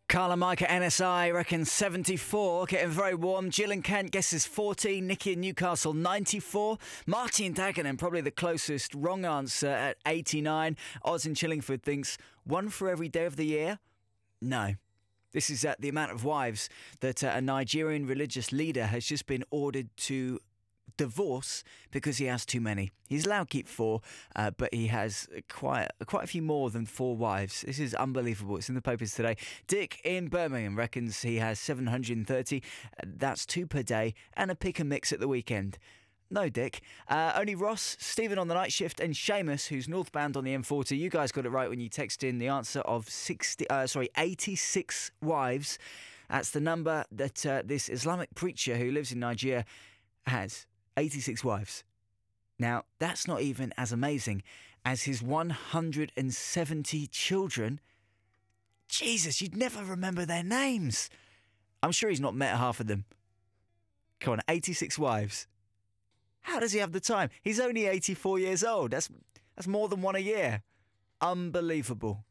Carla Mike at NSI reckons 74, getting very warm. Jill in Kent guesses 40. Nikki in Newcastle, 94. Marty in Dagenham, probably the closest wrong answer at 89. Oz in Chillingford thinks one for every day of the year? No. This is the amount of wives that a Nigerian religious leader has just been ordered to divorce because he has too many. He's allowed to keep 4, but he has quite a few more than 4 wives. This is unbelievable. It's in the papers today. Dick in Birmingham reckons he has 730. That's 2 per day and a pick and mix at the weekend. No, Dick. Only Ross, Stephen on the night shift, and Seamus, who's northbound on the M40. You guys got it right when you text in the answer of 86 wives. That's the number that this Islamic preacher who lives in Nigeria has. 86 wives. Now, that's not even as amazing as his 170 children. Jesus, you'd never remember their names. I'm sure he's not met half of them. Come on, 86 wives. How does he have the time? He's only 84 years old. That's more than one a year. Unbelievable.